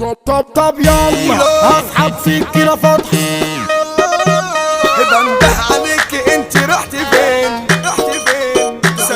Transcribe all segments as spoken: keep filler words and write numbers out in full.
طب طب طب يلا هسحب فيك كده فتح بنده عليك انت رحت فين رحت فين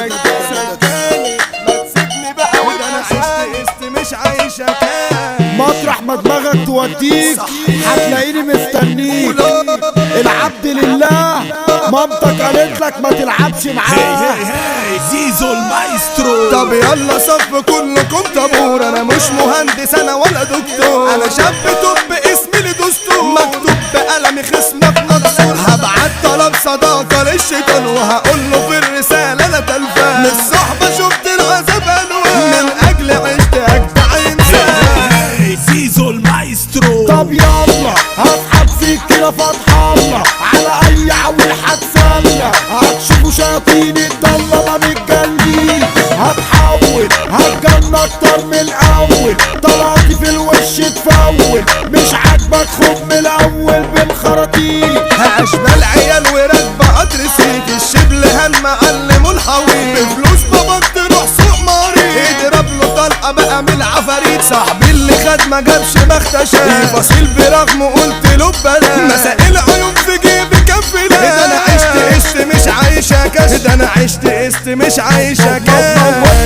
سجاني ما تسيبني بقى وده انا عشت مش عايشة كان مطرح ما دماغك توديك هتلاقيني مستنيك. العبد لله مامتك قالت لك ما تلعبش معاه. زيزو المايسترو. طب يلا صف كلكم طابور، انا مش مهندس انا ولا دكتور، انا شاب توب اسمي لدستور، مكتوب بقلمي خصمك مكسور، هبعت طلب صداقة للشيطان وهقول له في الرسالة انا تلفان، من الصحبة شفت العذاب الوان، من اجل عشت اجدع انسان. زيزو المايسترو. طب يلا هسحب فيك كده فتح الله على اي عويل هتسلى، هتشوفوا شياطين الضلة ما متجنين، هتحول هتجن اكتر من الاول، طلعتي في الوش تفول، مش عاجبك خد من الاول بالخراطيم. هاشبال عيال وراكبة قطر سيك، الشبل هالمعلم الحويط، بفلوس باباك تروح سوق مريض، اضرب له طلقة بقى من العفاريت، صاحبي اللي خد ما جابش مختشاه، فصيل برغم قلت له ببلاش، مسائل عيون في جيبي كفي ده انا عشت قشت مش عايشة كاش، ده انا عشت قشت مش عايشة كاش.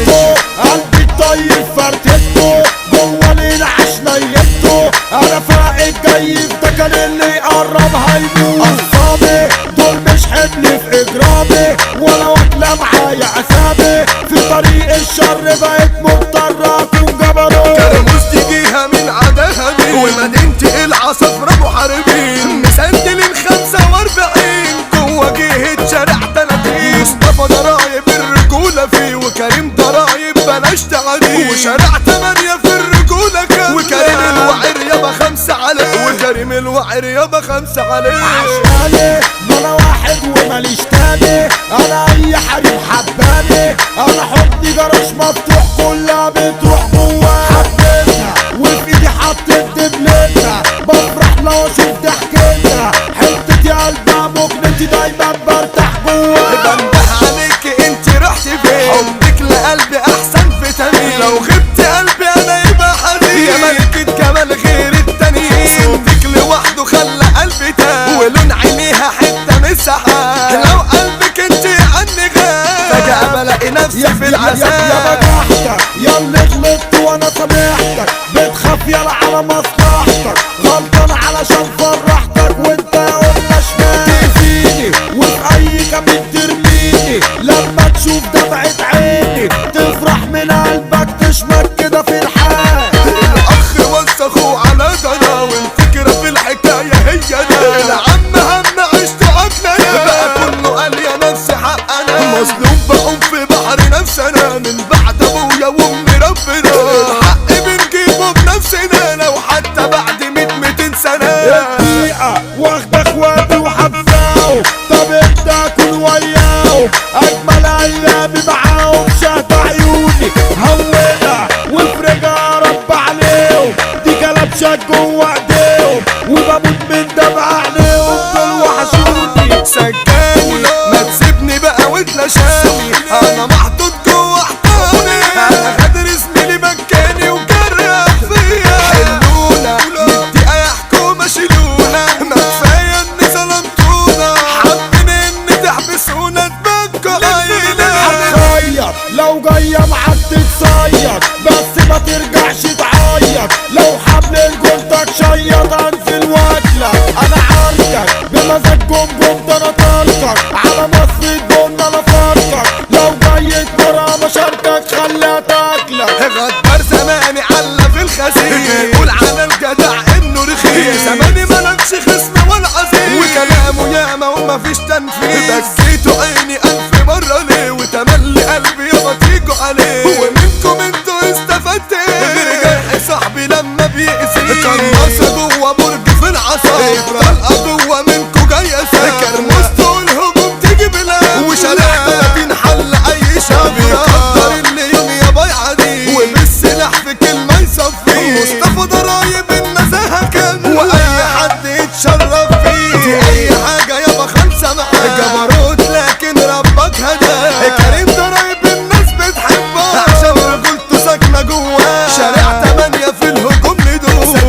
قلبي الطيب فرتته جوه ليل عشنا يبته، انا فاقد جاي ده كان اللي يقرب هيموت، اصحابي دول مش حمل في اجرامي ولا واكله معايا عذابي، في طريق الشر بقيت مضطر اكون جبروت، كرموز تجيها من عداها مين، ومدينتي العصافرة محاربين، مسندلين خمسة واربعين جوه جهة شارع تلاتين، مصطفى ضرايب الرجولة فيه، وكريم ضرايب بلاش تعدي، وشارع تمانية في الرجولة كان، وكريم الوعر يابا خمسة عليه، وكريم الوعر يابا خمسة عليه. عشاني ما انا واحد وماليش تاني، انا اي حريم حباني، انا حضني جراج مفتوح كلها بتروح جواه، حبيتها وفي ايدي حطيت دبلتها، بفرح لو اشوف ضحكتها، حتتي قلبها مجنتي دايما برتاح جواه. بنده عليك انت رحت فين، حبك لقلبي احسن فيتامين، لو غبت قلبي انا يبقى حزين، يا ملكة جمال غير التانيين، صوتك لوحده خلى قلبي تاه، ولون عينيها حتة من السحاب، لو قلبك انت عني غاب، فجأة بلاقي نفسي في العذاب. يا بجحتك يا اللي غلطت وانا سامحتك، بتخاف يلا على مصلحتك، غلطان علشان فرحتك وانت قلنا شمال، تأذيني وفي اي كمين ترميني، لما تشوف دمعة عيني تفرح من قلبك تشمك كده في الحال. الاخ وسخوا على دنا، والفكرة في الحكاية هي انا، العم هم عشت عقلنا، بقى كله قال يا نفسي حقنا، مظلوم بقوم في بحر نفسنا، من بعد ابويا وامي ربنا، الحق بنجيبه بنفسنا لو حتى بعد ميت ميتين سنة. الدقيقة واخد اخواتي وحبساهم، طب انت اكون وياهم، اجمل ايامي معاهم شهد عيوني هونها وافرجها رب عليهم، دي كلبشة جوه ايديهم وبموت من دمع عينيهم دول وحشوني. سجاني ما تسيبني بقى وتلاشاني، انا محطوط جوه حضاني، انا غادر زميلي مكاني وجرح فيا، حلونا ندي اي حكومة شيلونا، ما كفاية اني ظلمتونا، حابين اني تحبسونا تبكوا علينا. هتخير لو جاية معاك تتصير، بس ما ترجعش تعيط، لو حبل الجلدك شيط انزل واكلك، انا عارفك بمزاج جمجم ده انا طارتك، على مصر الجن انا فارتك، لو جاي تمرة مشاركك خليها تاكلك. غدار زماني على في الخزين، يقول على الجدع انه رخيص، زماني ملكش خصم ولا عزيز، وكلامه ياما ومفيش تنفيذ، بكيتوا عيني الف مرة ليه، وتملي قلبي يابا تيجوا عليه، ومنكم انتوا استفدت غير جرح صاحبي لما بيأذي، قناصة جوه برج في العصا، طلقة جوه منكوا جاية سا، كرموست والهجوم تيجي بلا، وشارع تلاتين حل اي شاب، بيقدر اللي يوم يا بايعة دي، وبالسلاح في كلمة يصفي، مصطفى ضرايب النزاهة كان، واي حد يتشرف فيه، دي اي حاجة يابا خمسة معاه، جبروت لكن ربك هداه، كريم ضرايب الناس بتحبه، عشان رجولته ساكنة جواه، شارع تمانية في الهجوم ندوه،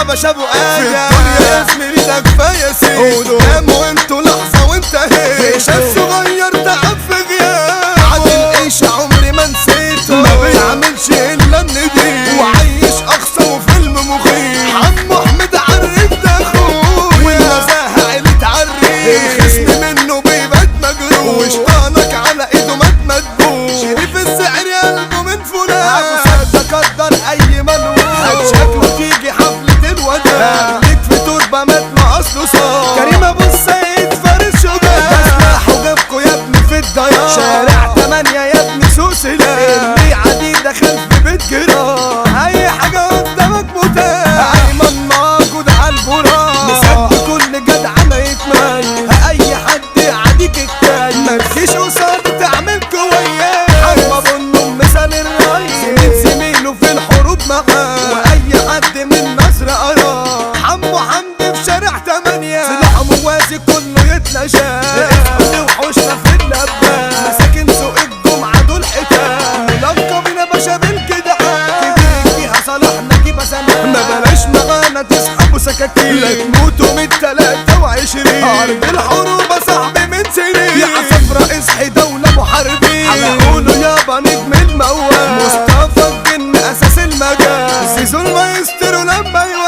باشا ابو ادم في الدنيا يا زميلي ده كفايه سيد قدامه انتوا لحظه وانتهيت شاب صغير تعب في غياب عادل ايش عمري ما نسيته ما بيعملش الا النديم وعايش اقصى وفيلم مخيف عمو احمد عرف ده اخوه والنزاهه عيلة عريف الخصم منه بيبات مجروح وشطانك على ايده مات مدبوح شريف السعر قلبه من فلان ابو سد قدر اي ملوك شكله تيجي حفله الوداع ليك في تربه مات ما اصله صار كريم ابو السيد فارس شجاع بسمحوا جابكوا يا ابني في الضياع شارع تمانية يا ابني سوسلة اللي عدي دخل في بيت جيران اي حاجه قدامك متاح ايمن موجود على البراق مسد كل جدع ما يتمل اي حد يعديك التاني ما تجيش قصاده تعمل كويس حمى بنه مثال الريس زميل زميله في الحروب معاه واي حد من مصر قراه حمو حمدي في شارع تمانية سلاحه موازي كله يتلاشى احنا وحوشنا في اللبان مساكن سوق الجمعه دول حيتان ملقبين باشا بالجدعان كبير فيها صلاحنا جيبه زمان ما بلاش معانا تسحبوا سكاكين لا تموتوا من تلاتة وعشرين ارض الحروب صاحبي من سنين يا عصفرة اصحي دولة محاربين هنقولوا يابا نجم الموال مصطفى الجن اساس المجال زيزو المايسترو لما يوال